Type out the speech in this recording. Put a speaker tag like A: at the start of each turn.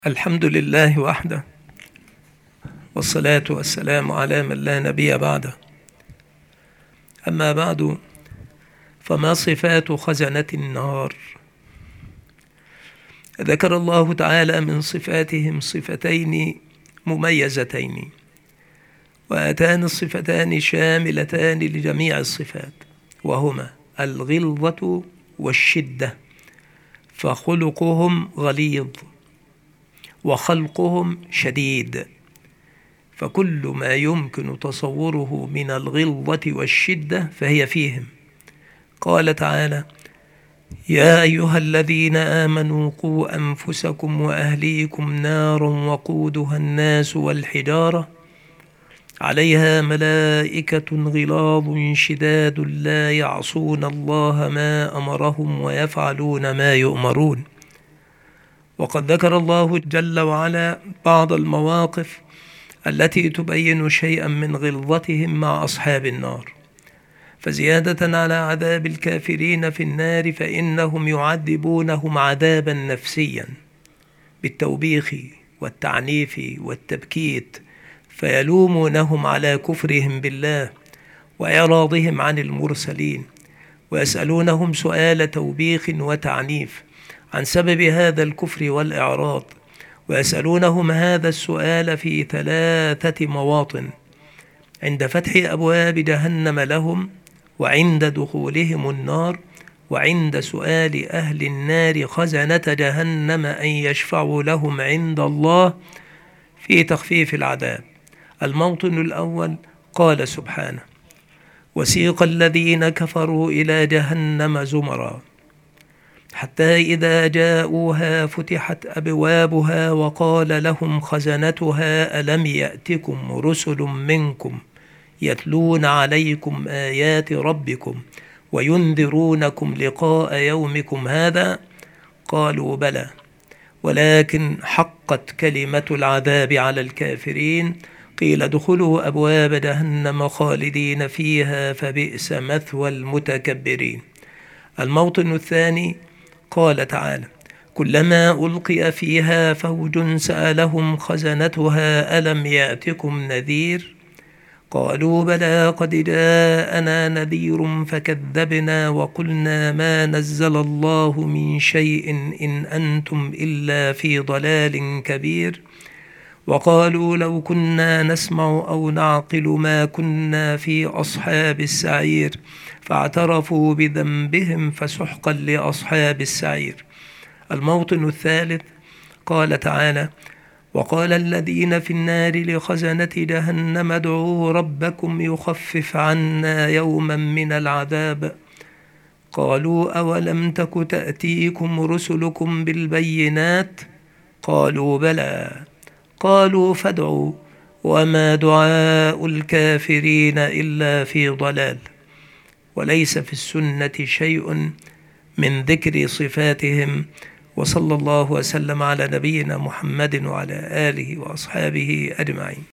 A: الحمد لله وحده، والصلاة والسلام على من لا نبي بعده. أما بعد، فما صفات خزنة النار؟ ذكر الله تعالى من صفاتهم صفتين مميزتين، وهاتان الصفتان شاملتان لجميع الصفات، وهما الغلظة والشدة، فخلقهم غليظ وخلقهم شديد، فكل ما يمكن تصوره من الغلظة والشدة فهي فيهم. قال تعالى: يا أيها الذين آمنوا قوا أنفسكم وأهليكم نارا وقودها الناس والحجارة عليها ملائكة غلاظ شداد لا يعصون الله ما أمرهم ويفعلون ما يؤمرون. وقد ذكر الله جل وعلا بعض المواقف التي تبين شيئا من غلظتهم مع أصحاب النار، فزيادة على عذاب الكافرين في النار فإنهم يعذبونهم عذابا نفسيا بالتوبيخ والتعنيف والتبكيت، فيلومونهم على كفرهم بالله وإعراضهم عن المرسلين، ويسألونهم سؤال توبيخ وتعنيف عن سبب هذا الكفر والإعراض، ويسألونهم هذا السؤال في 3 مواطن: عند فتح أبواب جهنم لهم، وعند دخولهم النار، وعند سؤال أهل النار خزنة جهنم أن يشفعوا لهم عند الله في تخفيف العذاب. الموطن الأول قال سبحانه: وسيق الذين كفروا إلى جهنم زمرا حتى إذا جاءوها فتحت أبوابها وقال لهم خزنتها ألم يأتكم رسل منكم يتلون عليكم آيات ربكم وينذرونكم لقاء يومكم هذا؟ قالوا بلى، ولكن حقت كلمة العذاب على الكافرين، قيل ادخلوا أبواب جهنم خالدين فيها فبئس مثوى المتكبرين. الموطن الثاني قال تعالى: كلما ألقي فيها فوج سألهم خزنتها ألم يأتكم نذير؟ قالوا بلى قد جاءنا نذير فكذبنا وقلنا ما نزل الله من شيء إن أنتم إلا في ضلال كبير. وقالوا لو كنا نسمع أو نعقل ما كنا في أصحاب السعير، فاعترفوا بذنبهم فسحقا لأصحاب السعير. الموطن الثالث قال تعالى: وقال الذين في النار لخزنة جهنم ادعوا ربكم يخفف عنا يوما من العذاب. قالوا أولم تك تأتيكم رسلكم بالبينات؟ قالوا بلى. قالوا فادعوا وما دعاء الكافرين إلا في ضلال. وليس في السنة شيء من ذكر صفاتهم. وصلى الله وسلم على نبينا محمد وعلى آله وأصحابه أجمعين.